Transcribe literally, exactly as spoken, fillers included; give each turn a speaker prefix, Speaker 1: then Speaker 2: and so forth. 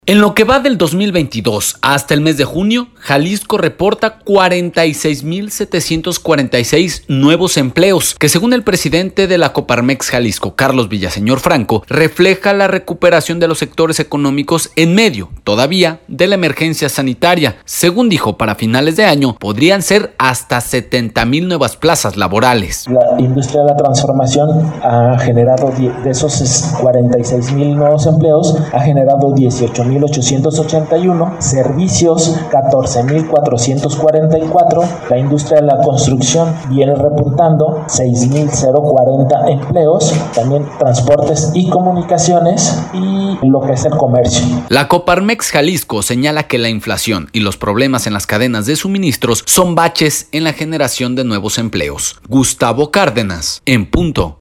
Speaker 1: En lo que va del dos mil veintidós hasta el mes de junio, Jalisco reporta cuarenta y seis mil setecientos cuarenta y seis nuevos empleos, que según el presidente de la Coparmex Jalisco, Carlos Villaseñor Franco, refleja la recuperación de los sectores económicos en medio, todavía, de la emergencia sanitaria. Según dijo, para finales de año podrían ser hasta setenta mil nuevas plazas laborales.
Speaker 2: La industria de la transformación ha generado, de esos cuarenta y seis mil nuevos empleos, ha generado dieciocho mil ochocientos ochenta y uno, servicios catorce mil cuatrocientos cuarenta y cuatro, la industria de la construcción viene reportando seis mil cuarenta empleos, también transportes y comunicaciones y lo que es el comercio.
Speaker 1: La Coparmex Jalisco señala que la inflación y los problemas en las cadenas de suministros son baches en la generación de nuevos empleos. Gustavo Cárdenas, en punto.